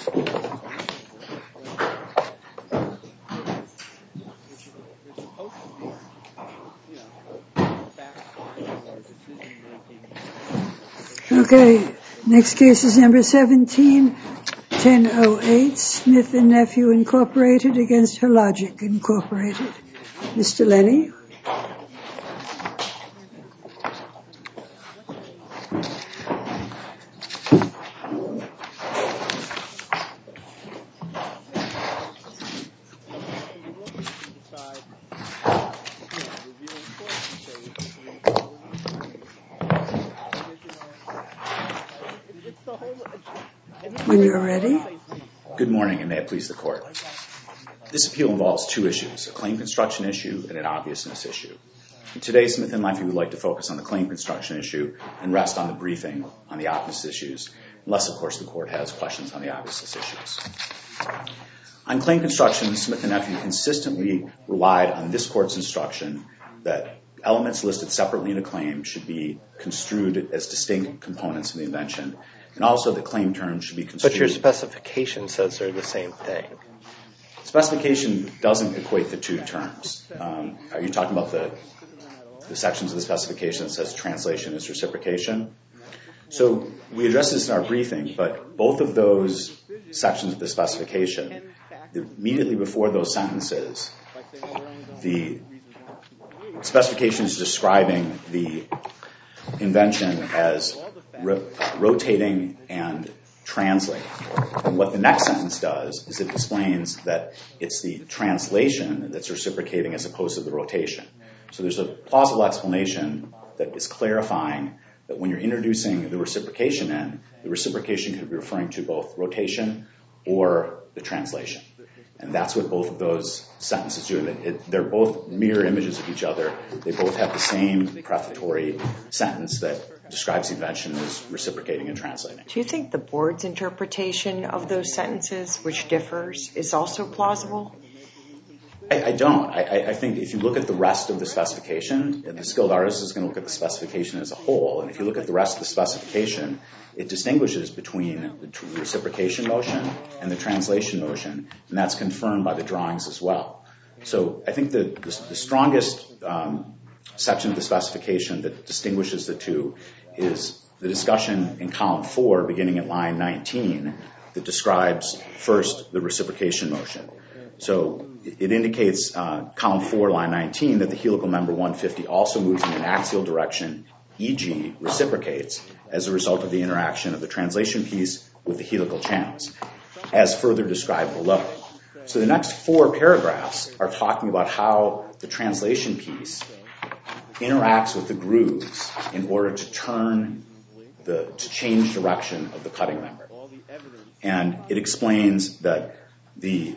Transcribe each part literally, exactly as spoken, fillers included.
Okay, next case is number seventeen ten oh eight, Smith and Nephew Incorporated against Hologic Incorporated. Mister Lenny. When you're ready. Good morning, and may it please the Court. This appeal involves two issues, a claim construction issue and an obviousness issue. Today, Smith and Nephew would like to focus on the claim construction issue and rest on the briefing on the obviousness issues, unless, of course, the Court has questions on the obviousness issues. On claim construction, Smith and Nephew consistently relied on this Court's instruction that elements listed separately in a claim should be construed as distinct components of the invention, and also the claim terms should be construed. But your specification says they're the same thing. Specification doesn't equate the two terms. Um, are you talking about the, the sections of the specification that says translation is reciprocation? So we addressed this in our briefing, but both of those sections of the specification, immediately before those sentences, the specification is describing the invention as ro- rotating and translating. And what the next sentence does is it explains that it's the translation that's reciprocating as opposed to the rotation. So there's a plausible explanation that is clarifying that when you're introducing the reciprocation in, the reciprocation could be referring to both rotation or the translation. And that's what both of those sentences do. It, it, they're both mirror images of each other. They both have the same prefatory sentence that describes the invention as reciprocating and translating. Do you think the board's interpretation of those sentences, which differs, is also plausible? I, I don't. I, I think if you look at the rest of the specification, the skilled artist is going to look at the specification as a whole. And if you look at the rest of the specification, it distinguishes between the reciprocation motion and the translation motion, and that's confirmed by the drawings as well. So I think the, the, the strongest um, section of the specification that distinguishes the two is the discussion in column four, beginning at line nineteen, that describes first the reciprocation motion. So it indicates, uh, column four, line nineteen, that the helical member one fifty also moves in an axial direction, for example reciprocates, as a result of the interaction of the translation piece with the helical channels, as further described below. So the next four paragraphs are talking about how the translation piece interacts with the grooves in order to turn the, to change direction of the cutting member. And it explains that the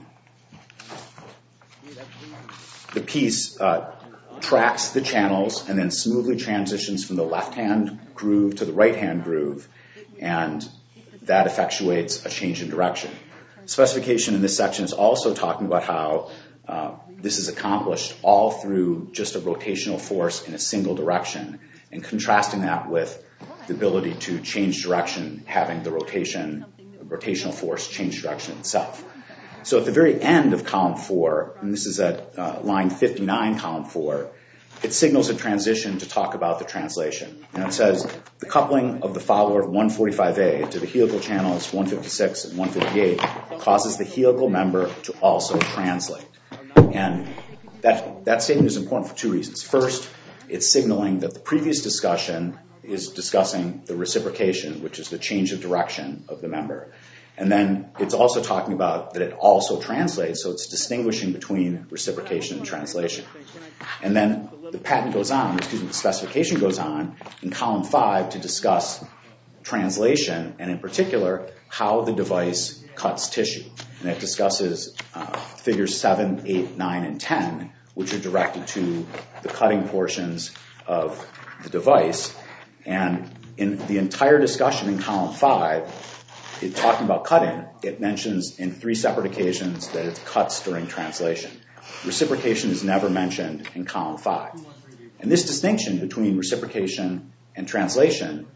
The piece uh, tracks the channels and then smoothly transitions from the left-hand groove to the right-hand groove, and that effectuates a change in direction. Specification in this section is also talking about how uh, this is accomplished all through just a rotational force in a single direction, and contrasting that with the ability to change direction, having the rotation, rotational force change direction itself. So at the very end of column four, and this is at uh, line fifty-nine, column four, it signals a transition to talk about the translation. And it says, the coupling of the follower of one forty-five A to the helical channels one fifty-six and one fifty-eight causes the helical member to also translate. And that, that statement is important for two reasons. First, it's signaling that the previous discussion is discussing the reciprocation, which is the change of direction of the member. And then it's also talking about that it also translates, so it's distinguishing between reciprocation and translation. And then the patent goes on, excuse me, the specification goes on in column five to discuss translation, and in particular, how the device cuts tissue. And it discusses uh, figures seven, eight, nine, and ten, which are directed to the cutting portions of the device. And in the entire discussion in column five, it, talking about cutting, it mentions in three separate occasions that it cuts during translation. Reciprocation is never mentioned in column five. And this distinction between reciprocation and translation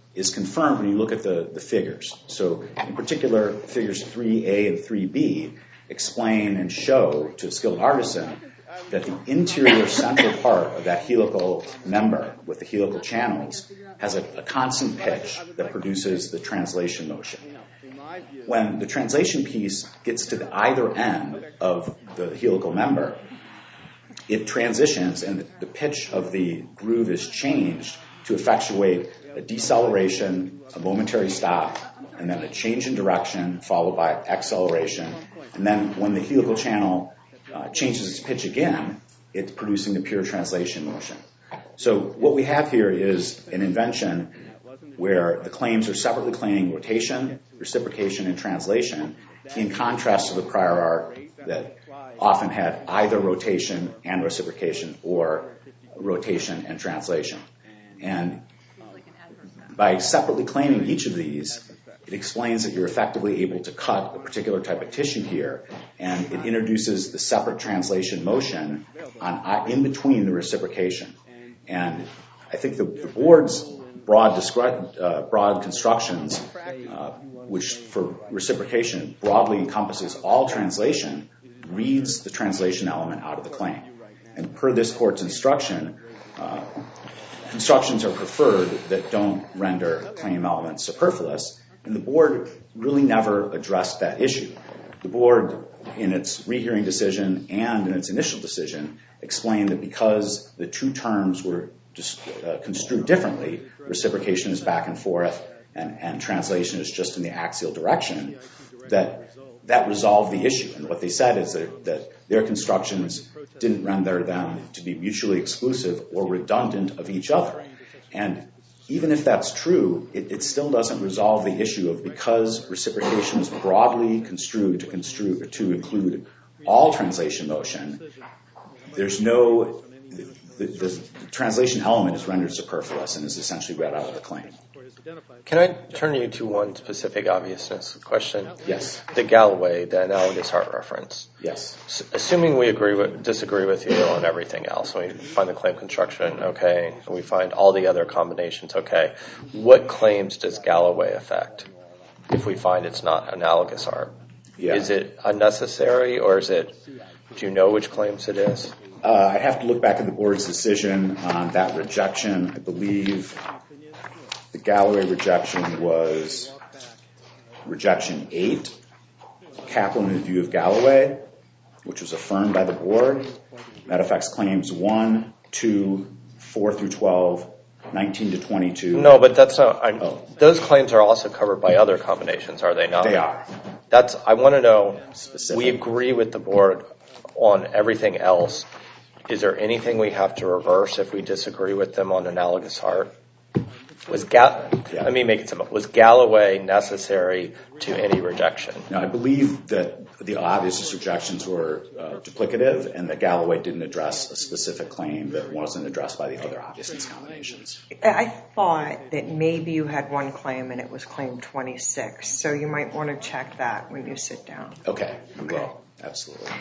is confirmed when you look at the, the figures. So in particular, figures three A and three B explain and show to a skilled artisan that the interior central part of that helical member with the helical channels has a, a constant pitch that produces the translation motion. When the translation piece gets to the either end of the helical member, it transitions and the pitch of the groove is changed to effectuate a deceleration, a momentary stop, and then a change in direction followed by acceleration. And then when the helical channel uh, changes its pitch again, it's producing the pure translation motion. So what we have here is an invention where the claims are separately claiming rotation, reciprocation, and translation, in contrast to the prior art that often had either rotation and reciprocation or rotation and translation. And by separately claiming each of these, it explains that you're effectively able to cut a particular type of tissue here, and it introduces the separate translation motion on, in between the reciprocation. And I think the, the board's broad, descri- uh, broad constructions, uh, which for reciprocation broadly encompasses all translation, reads the translation element out of the claim. And per this court's instruction, uh, constructions are preferred that don't render claim elements superfluous, and the board really never addressed that issue. The board, in its rehearing decision and in its initial decision, explained that because the two terms were just, uh, construed differently, reciprocation is back and forth and, and translation is just in the axial direction, that that resolved the issue. And what they said is that, that their constructions didn't render them to be mutually exclusive or redundant of each other. And even if that's true, it, it still doesn't resolve the issue of because reciprocation is broadly construed to construe to include all translation motion, there's no the, the, the translation element is rendered superfluous and is essentially read out of the claim. Can I turn you to one specific obviousness question? Yes. The Galloway, the analogous art reference. Yes. S- assuming we agree with, disagree with you on everything else, we find the claim construction okay, and we find all the other combinations okay, what claims does Galloway affect if we find it's not analogous art? Yeah. Is it unnecessary, or is it, do you know which claims it is? Uh, I'd have to look back at the board's decision on that rejection. I believe the Galloway rejection was rejection eight, Kaplan review of Galloway, which was affirmed by the board. That affects claims one, two, four through twelve, nineteen to twenty-two. No, but that's not, I'm, Oh. those claims are also covered by other combinations, are they not? They are. That's, I want to know, Specific. we agree with the board on everything else. Is there anything we have to reverse if we disagree with them on analogous art? Was Ga- Yeah. Let me make it simple. Was Galloway necessary to any rejection? Now, I believe that the obvious rejections were uh, duplicative and that Galloway didn't address a specific claim that wasn't addressed by the other obviousness combinations. I thought that maybe you had one claim and it was claim twenty-six, so you might want to check that when you sit down. Okay, we will. Absolutely.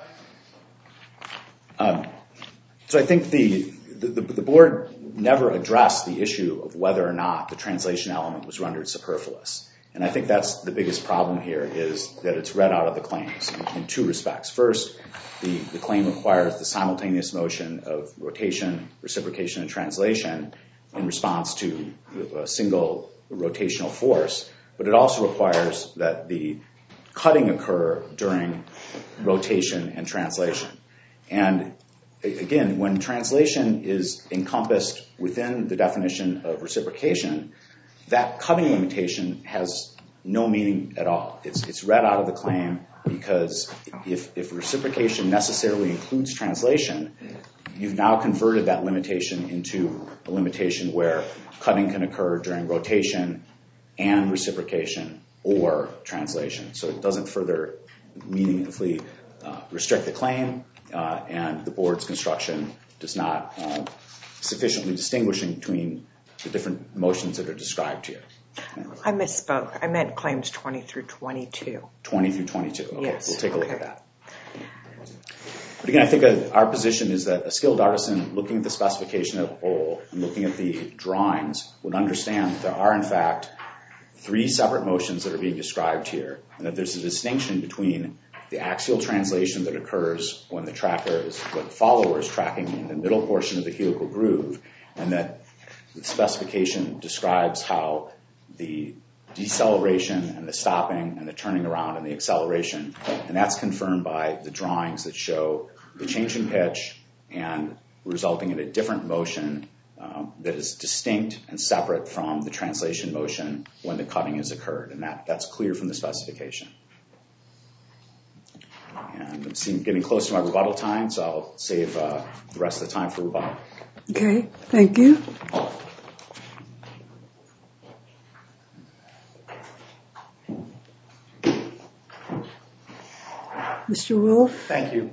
Um, so I think the, the, the board never addressed the issue of whether or not the translation element was rendered superfluous. And I think that's the biggest problem here, is that it's read out of the claims in, in two respects. First, the, the claim requires the simultaneous motion of rotation, reciprocation, and translation in response to a single rotational force, but it also requires that the cutting occur during rotation and translation. And again, when translation is encompassed within the definition of reciprocation, that cutting limitation has no meaning at all. It's, it's read out of the claim because if, if reciprocation necessarily includes translation, you've now converted that limitation into a limitation where cutting can occur during rotation and reciprocation or translation. So it doesn't further meaningfully uh, restrict the claim. Uh, and the board's construction does not uh, sufficiently distinguishing between the different motions that are described here. I misspoke. I meant claims twenty through twenty-two. twenty through twenty-two. Okay, Yes. we'll take a look Okay. at that. But again, I think uh, our position is that a skilled artisan looking at the specification as a whole and looking at the drawings would understand that there are, in fact, three separate motions that are being described here, and that there's a distinction between the axial translation that occurs when the tracker is, when the follower is tracking in the middle portion of the helical groove, and that the specification describes how the deceleration and the stopping and the turning around and the acceleration, and that's confirmed by the drawings that show the change in pitch and resulting in a different motion um, that is distinct and separate from the translation motion when the cutting has occurred, and that, that's clear from the specification. And I'm seeing, getting close to my rebuttal time, so I'll save uh, the rest of the time for rebuttal. Okay, thank you. Mister Wolf. Thank you.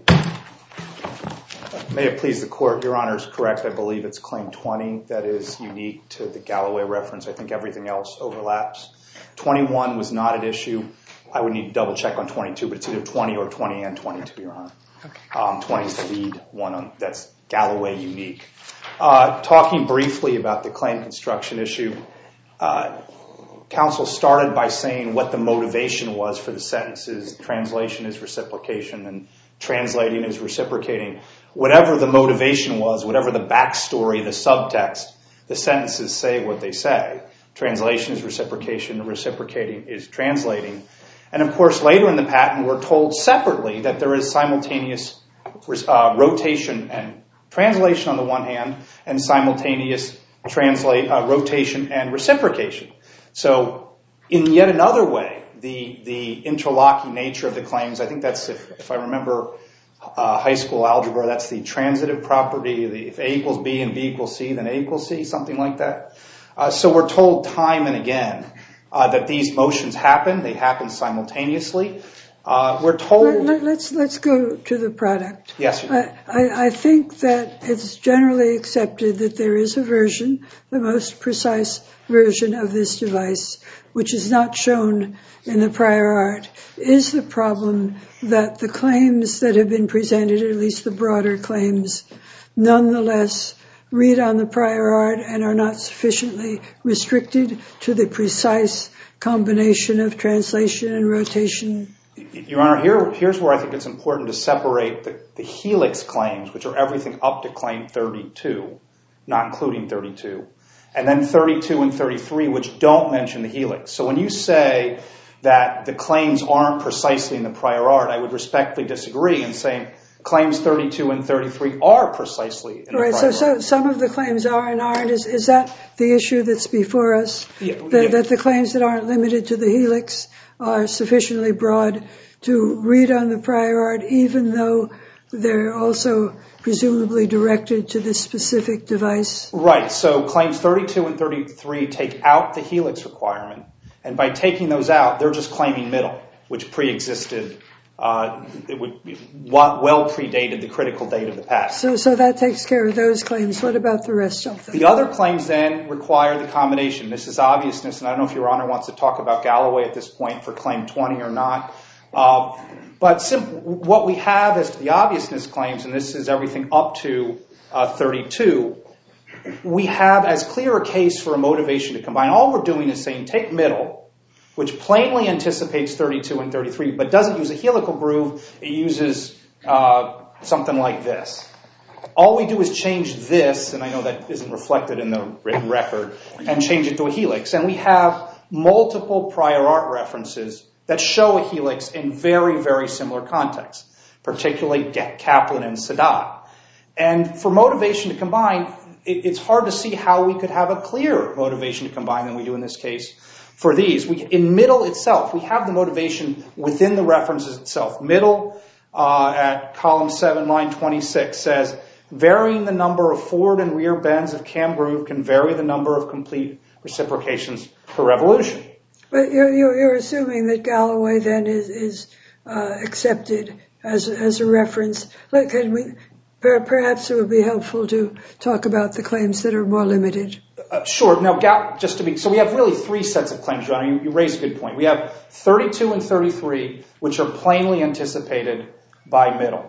May it please the Court, Your Honor is correct. I believe it's Claim twenty that is unique to the Galloway reference. I think everything else overlaps. twenty-one was not at issue. I would need to double check on twenty-two, but it's either twenty or twenty and twenty-two, Your Honor. Okay. Um, twenty is the lead one on, that's Galloway unique. Uh, talking briefly about the claim construction issue, uh, counsel started by saying what the motivation was for the sentences. Translation is reciprocation and translating is reciprocating. Whatever the motivation was, whatever the backstory, the subtext, the sentences say what they say. Translation is reciprocation, reciprocating is translating. And of course, later in the patent, we're told separately that there is simultaneous uh, rotation and translation on the one hand, and simultaneous translate uh, rotation and reciprocation. So, in yet another way, the the interlocking nature of the claims, I think that's, if, if I remember uh, high school algebra, that's the transitive property. The, if A equals B and B equals C, then A equals C, something like that. Uh, so we're told time and again uh, that these motions happen. They happen simultaneously. Uh, we're told... Let, let's let's go to the product. Yes. I, I, I think that it's generally accepted that there is a version, the most precise version of this device, which is not shown in the prior art. Is the problem that the claims that have been presented, at least the broader claims, nonetheless read on the prior art and are not sufficiently restricted to the precise combination of translation and rotation? Your Honor, here, here's where I think it's important to separate the, the helix claims, which are everything up to claim thirty-two, not including thirty-two, and then thirty-two and thirty-three, which don't mention the helix. So when you say that the claims aren't precisely in the prior art, I would respectfully disagree in saying claims thirty-two and thirty-three are precisely in right, the prior so, art. So some of the claims are and aren't. Is, is that the issue that's before us? Yeah, that, yeah. that the claims that aren't limited to the helix are sufficiently broad to read on the prior art, even though they're also presumably directed to this specific device? Right. So claims thirty-two and thirty-three take out the helix requirement, and by taking those out, they're just claiming middle, which pre-existed. Uh, it would be well predated the critical date of the patent. So, so that takes care of those claims. What about the rest of them? The other claims then require the combination. This is obviousness, and I don't know if Your Honor wants to talk about Galloway at this point for claim twenty or not. Uh, but simple, what we have as to the obviousness claims, and this is everything up to uh, thirty-two, we have as clear a case for a motivation to combine. All we're doing is saying take middle, which plainly anticipates thirty-two and thirty-three, but doesn't use a helical groove. It uses uh, something like this. All we do is change this, and I know that isn't reflected in the written record, and change it to a helix. And we have multiple prior art references that show a helix in very, very similar contexts, particularly Kaplan and Sadat. And for motivation to combine, it, it's hard to see how we could have a clearer motivation to combine than we do in this case for these. We, in middle itself, we have the motivation within the references itself. Middle uh, at column seven, line twenty-six says, varying the number of forward and rear bends of cam groove can vary the number of complete reciprocations per revolution. But you're, you're, you're assuming that Galloway then is, is uh, accepted as, as a reference. Look, can we, perhaps it would be helpful to talk about the claims that are more limited. Uh, sure. Now, Gal, just to be, so we have really three sets of claims, Your Honor. You, you raise a good point. We have thirty-two and thirty-three, which are plainly anticipated by middle.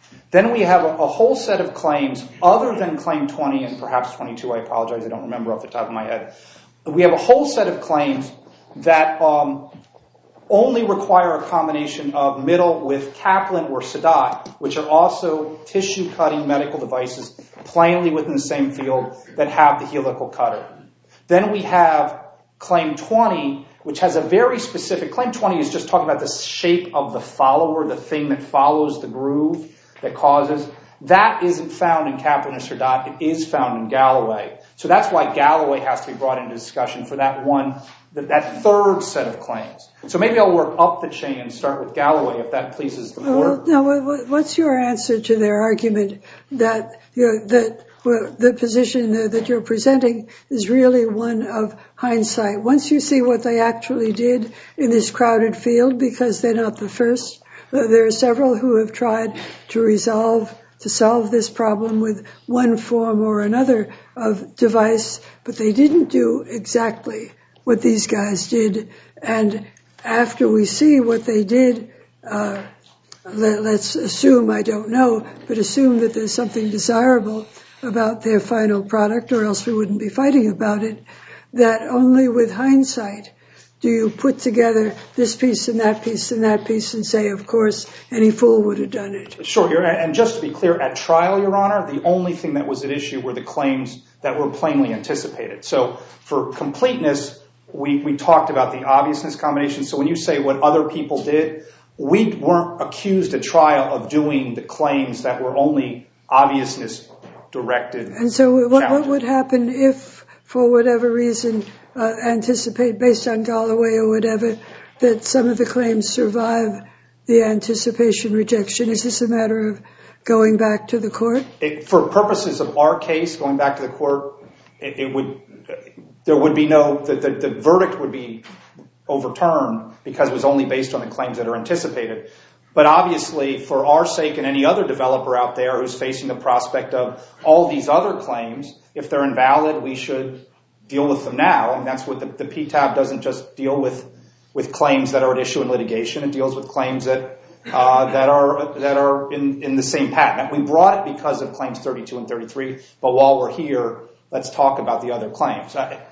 Then we have a, a whole set of claims other than claim twenty and perhaps twenty-two. I apologize, I don't remember off the top of my head. We have a whole set of claims that um, only require a combination of middle with Kaplan or Sadat, which are also tissue-cutting medical devices plainly within the same field that have the helical cutter. Then we have claim twenty, which has a very specific, claim twenty is just talking about the shape of the follower, the thing that follows the groove that causes. That isn't found in Kaplan or Sadat. It is found in Galloway. So that's why Galloway has to be brought into discussion for that one, that, that third set of claims. So maybe I'll work up the chain and start with Galloway if that pleases the court. Well, now, what's your answer to their argument that you're, that well, the position that you're presenting is really one of hindsight? Once you see what they actually did in this crowded field, because they're not the first, there are several who have tried to resolve to solve this problem with one form or another of device, but they didn't do exactly what these guys did. And after we see what they did, uh, let, let's assume, I don't know, but assume that there's something desirable about their final product, or else we wouldn't be fighting about it, that only with hindsight do you put together this piece and that piece and that piece and say, of course, any fool would have done it. Sure, Your, and just to be clear, at trial, Your Honor, the only thing that was at issue were the claims that were plainly anticipated. So for completeness, we, we talked about the obviousness combination. So when you say what other people did, we weren't accused at trial of doing the claims that were only obviousness directed. And so what, what would happen if, for whatever reason, uh, anticipate, based on Galloway or whatever, that some of the claims survive the anticipation rejection? Is this a matter of going back to the court? It, for purposes of our case, going back to the court, it, it would, there would be no, the, the, the verdict would be overturned because it was only based on the claims that are anticipated. But obviously, for our sake and any other developer out there who's facing the prospect of all these other claims, if they're invalid, we should deal with them now. And that's what the, the P T A B doesn't just deal with, with claims that are at issue in litigation. It deals with claims that uh, that are that are in, in the same patent. We brought it because of claims thirty-two and thirty-three, but while we're here, let's talk about the other claims.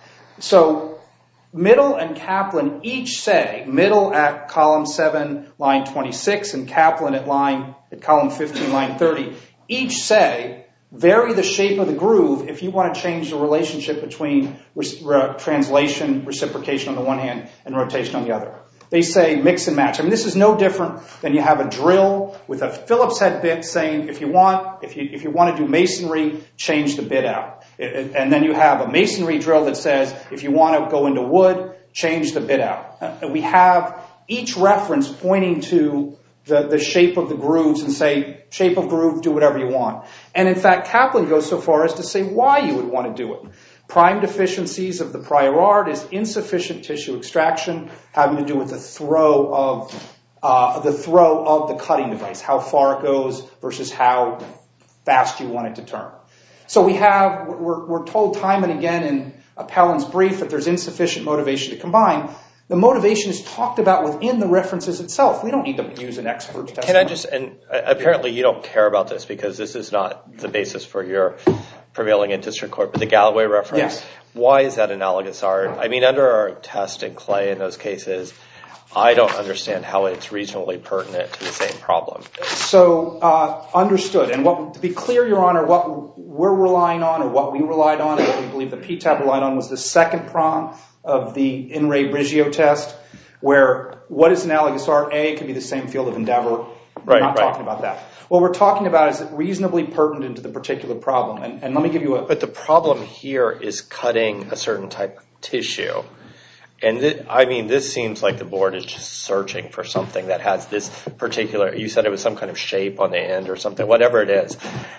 So Middle and Kaplan each say, Middle at column seven, line twenty-six, and Kaplan at line at column fifteen, line thirty, each say, vary the shape of the groove if you want to change the relationship between re- re- translation, reciprocation on the one hand, and rotation on the other. They say mix and match. I mean, this is no different than you have a drill with a Phillips head bit saying, if you want, if you if you want to do masonry, change the bit out. And then you have a masonry drill that says, if you want to go into wood, change the bit out. And we have each reference pointing to the, the shape of the grooves and say, shape of groove, do whatever you want. And in fact, Kaplan goes so far as to say why you would want to do it. Prime deficiencies of the prior art is insufficient tissue extraction, having to do with the throw of uh, the throw of the cutting device, how far it goes versus how fast you want it to turn. So we have, we're, we're told time and again in appellant's brief that there's insufficient motivation to combine. The motivation is talked about within the references itself. We don't need to use an expert's testimony. Can I just, and apparently you don't care about this because this is not the basis for your prevailing in district court, but the Galloway reference, yes. Why is that analogous art? I mean, under our test in Clay in those cases, I don't understand how it's reasonably pertinent to the same problem. So, uh, understood. And what, to be clear, Your Honor, what we're relying on or what we relied on and what we believe the P T A B relied on was the second prong of the In re Brigio test, where what is analogous art? A, it could be the same field of endeavor. We're right, not right. talking about that. What we're talking about is reasonably pertinent to the particular problem. And, and let me give you a... But the problem here is cutting a certain type of tissue. And th- I mean, this seems like the board is just searching for something that has this particular, you said it was some kind of shape on the end or something, whatever it is.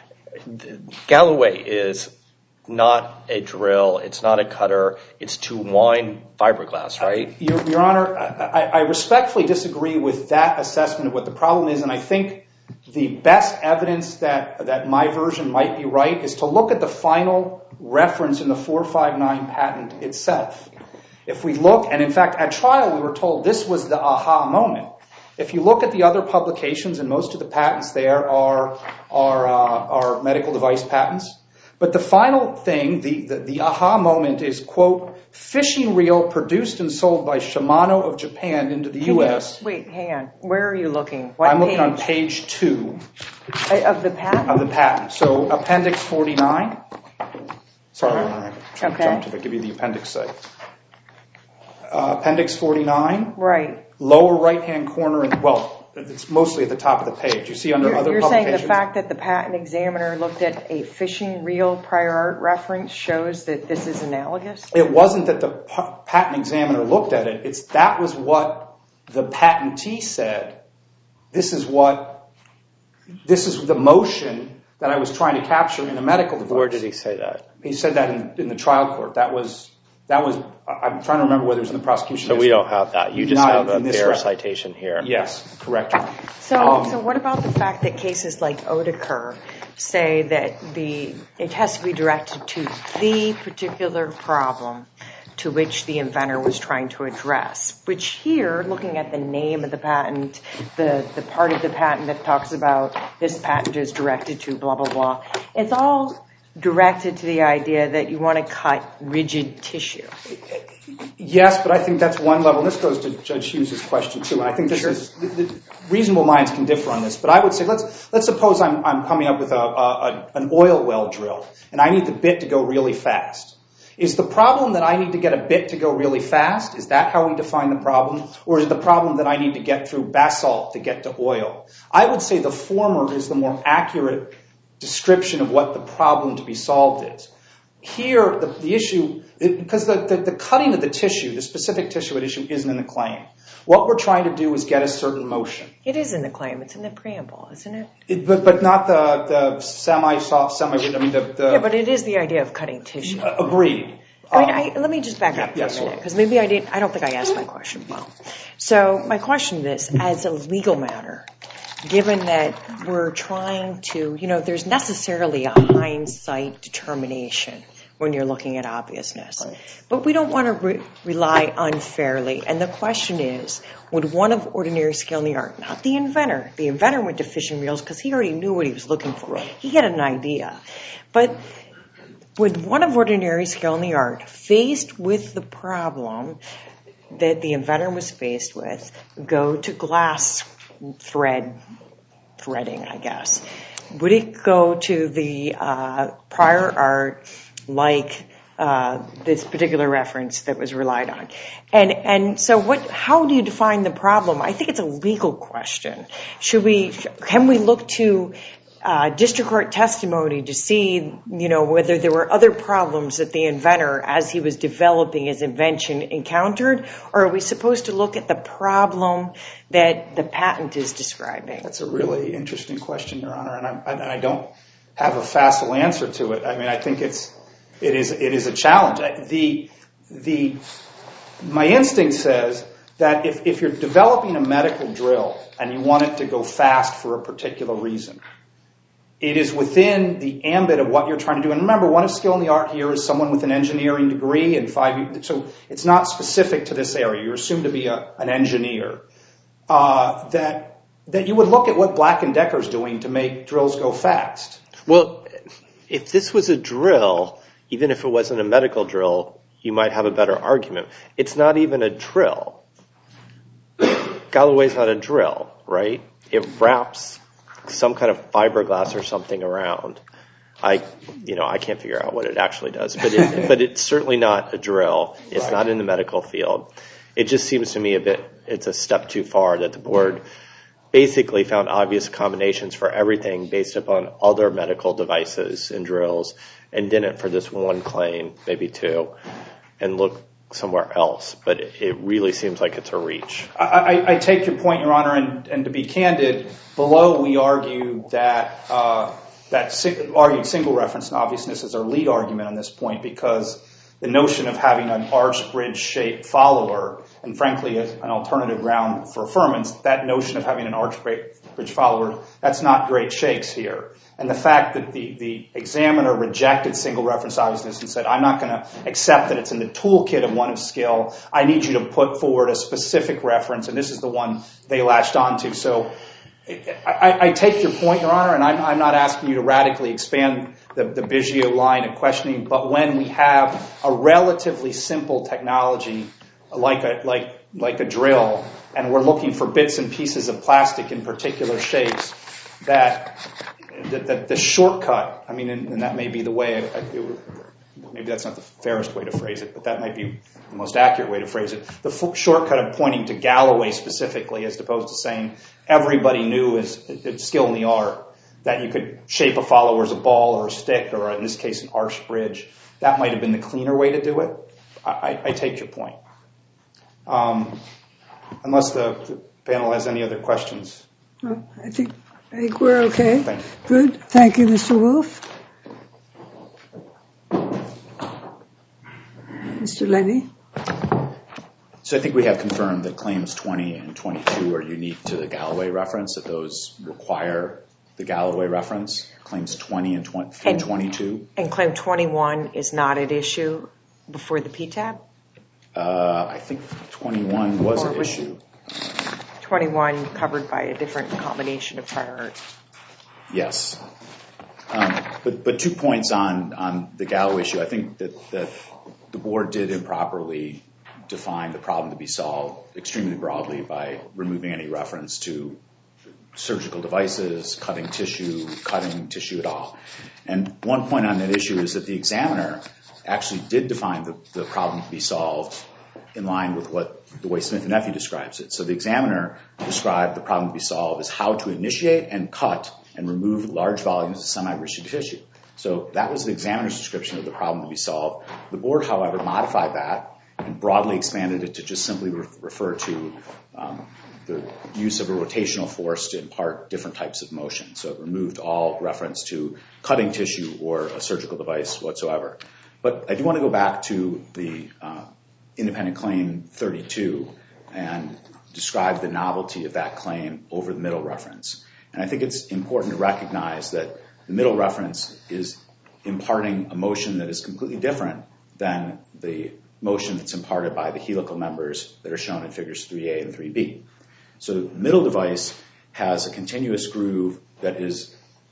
Galloway is not a drill. It's not a cutter. It's to wind fiberglass, right? Uh, Your, Your Honor, I, I respectfully disagree with that assessment of what the problem is. And I think the best evidence that, that my version might be right is to look at the final reference in the four five nine patent itself. If we look, and in fact, at trial, we were told this was the aha moment. If you look at the other publications, and most of the patents there are, are, uh, are medical device patents. But the final thing, the, the, the aha moment is, quote, fishing reel produced and sold by Shimano of Japan into the U S. Wait, hang on. Where are you looking? What I'm looking page? on page two. Of the patent? Of the patent. So appendix forty-nine. Sorry, uh-huh. I okay. jumped to give you the appendix site. Uh, appendix forty-nine. Right. Lower right-hand corner, and well, it's mostly at the top of the page. You see under you're, other you're publications. You're saying the fact that the patent examiner looked at a fishing reel prior art reference shows that this is analogous? It wasn't that the patent examiner looked at it. It's that was what the patentee said. This is what, this is the motion that I was trying to capture in a medical device. Where did he say that? He said that in, in the trial court. That was, that was, I'm trying to remember whether it was in the prosecution. So we don't have that. You just Not have a bare record. citation here. Yes, correct. So, Um, so what about the fact that cases like Oedeker say that the it has to be directed to the particular problem to which the inventor was trying to address? Which here, looking at the name of the patent, the, the part of the patent that talks about this patent is directed to blah, blah, blah, it's all directed to the idea that you want to cut rigid tissue. Yes, but I think that's one level. This goes to Judge Hughes' question too, and I think this Sure. is the, the, reasonable minds can differ on this. But I would say let's let's suppose I'm I'm coming up with a, a, a an oil well drill, and I need the bit to go really fast. Is the problem that I need to get a bit to go really fast? Is that how we define the problem, or is it the problem that I need to get through basalt to get to oil? I would say the former is the more accurate description of what the problem to be solved is. Here, the, the issue, it, because the, the, the cutting of the tissue, the specific tissue at issue, isn't in the claim. What we're trying to do is get a certain motion. It is in the claim. It's in the preamble, isn't it? It, but but not the, the semi-soft, semi, I mean the... the Yeah, but it is the idea of cutting tissue. uh, agreed. I mean, Um, I, let me just back up for yeah, a minute, sure. because maybe I didn't, I don't think I asked my question well. So my question is, as a legal matter, given that we're trying to, you know, there's necessarily a hindsight determination when you're looking at obviousness. Right. But we don't want to re- rely unfairly. And the question is, would one of ordinary skill in the art, not the inventor, the inventor went to fishing reels because he already knew what he was looking for. Right. He had an idea. But would one of ordinary skill in the art, faced with the problem that the inventor was faced with, go to glass thread, threading, I guess? Would it go to the uh, prior art like uh, this particular reference that was relied on? And and so what? How do you define the problem? I think it's a legal question. Should we? Can we look to uh, district court testimony to see, you know, whether there were other problems that the inventor, as he was developing his invention, encountered, or are we supposed to look at the problem that the patent is describing? That's a really interesting question, Your Honor, and I, and I don't have a facile answer to it. I mean, I think it's it is it is a challenge. The the my instinct says that if if you're developing a medical drill and you want it to go fast for a particular reason, it is within the ambit of what you're trying to do. And remember, one of skill in the art here is someone with an engineering degree and five years. So it's not specific to this area. You're assumed to be a, an engineer. Uh, that that you would look at what Black and Decker's doing to make drills go fast. Well, if this was a drill, even if it wasn't a medical drill, you might have a better argument. It's not even a drill. Galloway's not a drill, right? It wraps some kind of fiberglass or something around. I, you know, I can't figure out what it actually does, but it, but it's certainly not a drill. It's Right. not in the medical field. It just seems to me a bit, it's a step too far that the board basically found obvious combinations for everything based upon other medical devices and drills and didn't for this one claim, maybe two, and look somewhere else. But it, it really seems like it's a reach. I, I, I take your point, Your Honor, and, and to be candid, below we argued that uh, that sing, argued single reference and obviousness is our lead argument on this point because the notion of having an arched bridge shaped follower and frankly, as an alternative ground for affirmance, that notion of having an arch bridge follower, that's not great shakes here. And the fact that the, the examiner rejected single reference obviousness and said, I'm not going to accept that it's in the toolkit of one of skill. I need you to put forward a specific reference, and this is the one they latched onto. So I, I take your point, Your Honor, and I'm, I'm not asking you to radically expand the, the Biggio line of questioning, but when we have a relatively simple technology like a, like, like a drill, and we're looking for bits and pieces of plastic in particular shapes, that the, the, the shortcut, I mean, and, and that may be the way, it, it, maybe that's not the fairest way to phrase it, but that might be the most accurate way to phrase it. The f- shortcut of pointing to Galloway specifically, as opposed to saying everybody knew as, as skill in the art that you could shape a follower as a ball or a stick, or in this case, an arched bridge. That might have been the cleaner way to do it. I, I, I take your point. Um, unless the, the panel has any other questions. Well, I think I think we're okay. Thank you. Good. Thank you, Mister Wolf. Mister Lenny. So I think we have confirmed that claims twenty and twenty-two are unique to the Galloway reference, that those require the Galloway reference, claims twenty and twenty-two. And claim twenty-one is not at issue before the P T A B? Uh, I think twenty-one was Or an was issue. twenty-one covered by a different combination of prior art. Yes. Um, but, but two points on, on the Galloway issue. I think that, that the board did improperly define the problem to be solved extremely broadly by removing any reference to surgical devices, cutting tissue, cutting tissue at all. And one point on that issue is that the examiner actually did define the, the problem to be solved in line with what the way Smith and Nephew describes it. So the examiner described the problem to be solved as how to initiate and cut and remove large volumes of semi-rigid tissue. So that was the examiner's description of the problem to be solved. The board, however, modified that and broadly expanded it to just simply re- refer to um, the use of a rotational force to impart different types of motion. So it removed all reference to cutting tissue or a surgical device whatsoever. But I do want to go back to the uh, independent claim thirty-two and describe the novelty of that claim over the middle reference. And I think it's important to recognize that the middle reference is imparting a motion that is completely different than the motion that's imparted by the helical members that are shown in figures three A and three B. So the middle device has a continuous groove that is,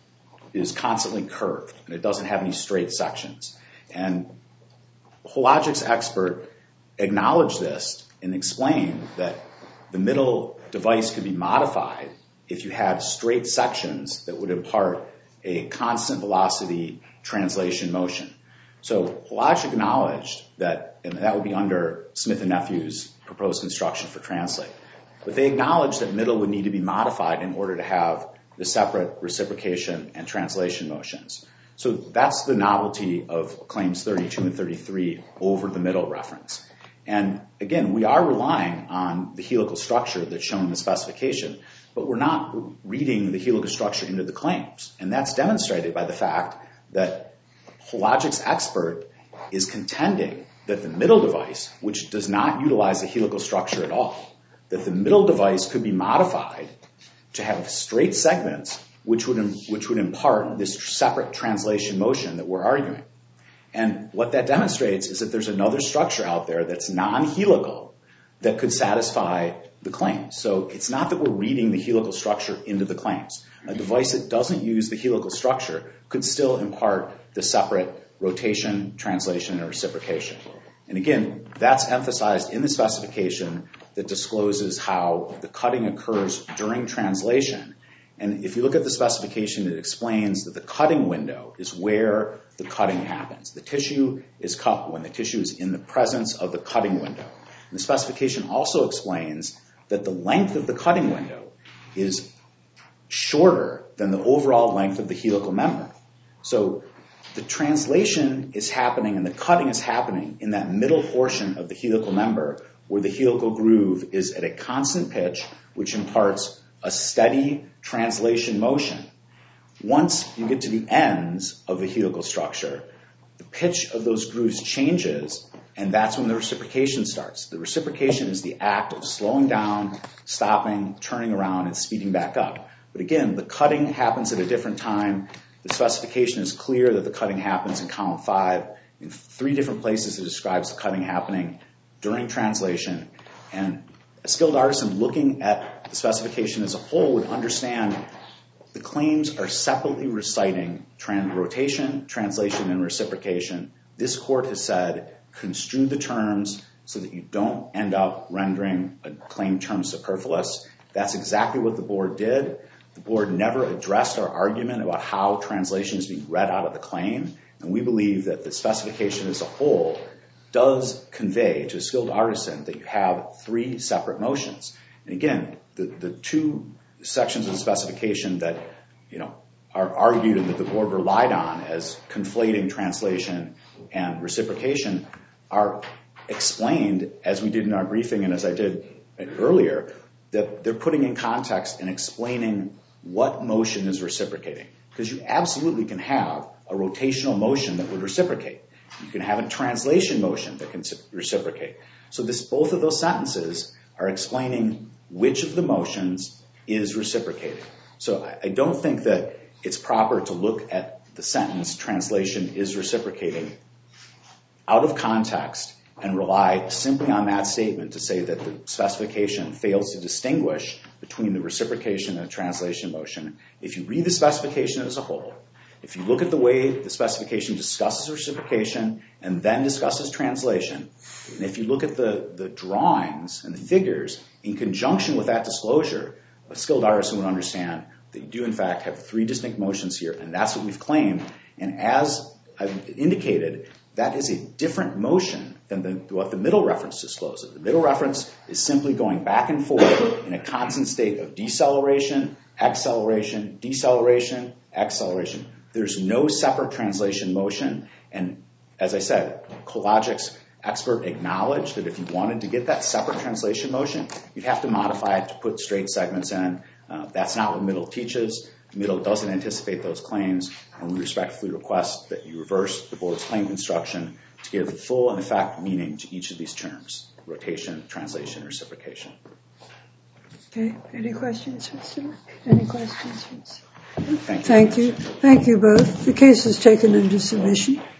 is constantly curved, and it doesn't have any straight sections. And Hologic's expert acknowledged this and explained that the middle device could be modified if you had straight sections that would impart a constant velocity translation motion. So Hologic acknowledged that, and that would be under Smith and Nephew's proposed construction for Translate, but they acknowledged that middle would need to be modified in order to have the separate reciprocation and translation motions. So that's the novelty of claims thirty-two and thirty-three over the middle reference. And again, we are relying on the helical structure that's shown in the specification, but we're not reading the helical structure into the claims. And that's demonstrated by the fact that Hologic's expert is contending that the middle device, which does not utilize the helical structure at all, that the middle device could be modified to have straight segments which would, which would impart this separate translation motion that we're arguing. And what that demonstrates is that there's another structure out there that's non-helical that could satisfy the claims. So it's not that we're reading the helical structure into the claims. A device that doesn't use the helical structure could still impart the separate rotation, translation, and reciprocation. And again, that's emphasized in the specification that discloses how the cutting occurs during translation. And if you look at the specification, it explains that the cutting window is where the cutting happens. The tissue is cut when the tissue is in the presence of the cutting window. And the specification also explains that the length of the cutting window is shorter than the overall length of the helical member. So the translation is happening and the cutting is happening in that middle portion of the helical member where the helical groove is at a constant pitch, which imparts a steady translation motion. Once you get to the ends of the helical structure, the pitch of those grooves changes and that's when the reciprocation starts. The reciprocation is the act of slowing down, stopping, turning around, and speeding back up. But again, the cutting happens at a different time. The specification is clear that the cutting happens in column five. In three different places it describes the cutting happening during translation. And a skilled artisan looking at the specification as a whole would understand the claims are separately reciting trans- rotation, translation, and reciprocation. This court has said, construe the terms so that you don't end up rendering a claim term superfluous. That's exactly what the board did. The board never addressed our argument about how translation is being read out of the claim, and we believe that the specification as a whole does convey to a skilled artisan that you have three separate motions. And again, the, the two sections of the specification that you know are argued and that the board relied on as conflating translation and reciprocation are explained, as we did in our briefing and as I did earlier, that they're putting in context and explaining what motion is reciprocating. Because you absolutely can have a rotational motion that would reciprocate. You can have a translation motion that can reciprocate. So this, both of those sentences are explaining which of the motions is reciprocating. So I, I don't think that it's proper to look at the sentence translation is reciprocating out of context and rely simply on that statement to say that the specification fails to distinguish between the reciprocation and the translation motion. If you read the specification as a whole, if you look at the way the specification discusses reciprocation and then discusses translation, and if you look at the, the drawings and the figures in conjunction with that disclosure, a skilled artisan would understand that you do in fact have three distinct motions here, and that's what we've claimed. And as I've indicated, that is a different motion than the, what the middle reference discloses. The middle reference is simply going back and forth in a constant state of deceleration, acceleration, deceleration, acceleration. There's no separate translation motion. And as I said, Cologic's expert acknowledged that if you wanted to get that separate translation motion, you'd have to modify it to put straight segments in. Uh, that's not what Middle teaches. Middle doesn't anticipate those claims, and we respectfully request that you reverse the board's claim construction to give full and effect meaning to each of these terms: rotation, translation, reciprocation. Okay. Any questions, Mister Any questions? Thank you. Thank you. Thank you both. The case is taken into submission.